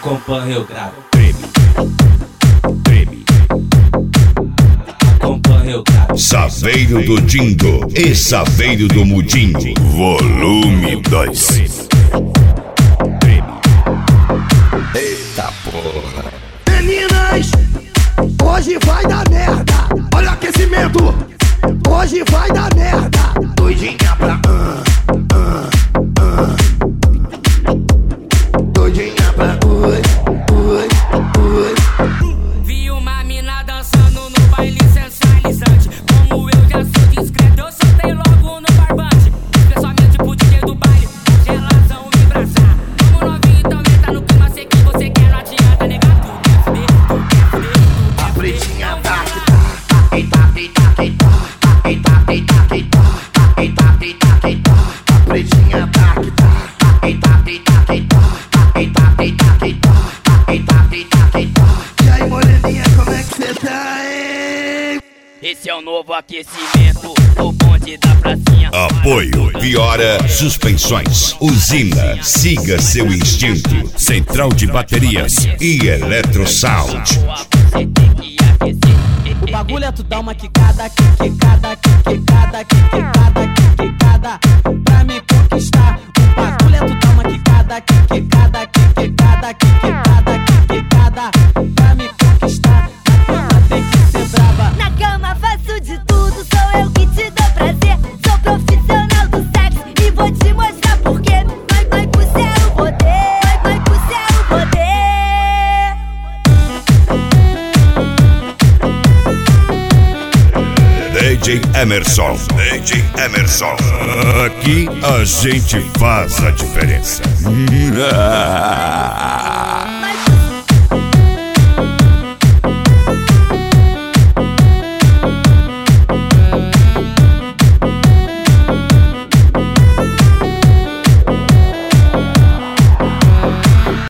acompanha o grave. Treme. Acompanha o grave. Saveiro do Dindo e Saveiro do Mudinho. Volume 2. Treme. Eita porra. Meninas, hoje vai dar merda. Olha o aquecimento. Hoje vai dar merda. Doidinha pra doidinha pra Vi uma mina dançando no baile sensualizante. Como eu já sou discreto, eu soltei logo no barbante. Especialmente pro DJ do baile, gelação me embraçar. Como novinho também tá no clima, sei que você quer, não adianta negar. Tu quer fuder, tu quer fuder, tu quer a fuder. pretinha tá que tá. Eita, eita, eita. Eita, eita, eita. Eita, eita, eita. A pretinha tá que tá. Eita, eita, eita. Eita, eita, eita. Eita, eita, eita. E aí, moreninha, como é que cê tá, hein? Esse é o novo aquecimento, o bonde da pracinha. Apoio Piora Suspensões. Usina, siga seu instinto. Central de baterias e Eletrosound. Você tem que aquecer. O bagulho é tu dar uma quicada, quicada. Pra me conquistar. O bagulho é tu dar uma quicada, quicada. Pra me conquistar. Na cama tem que ser brava. Na cama faço de tudo, sou eu que te dou prazer. Sou profissional do sexo e vou te mostrar porquê. Vai pro céu poder, vai pro céu poder. DJ Emerson. Aqui a gente faz a diferença.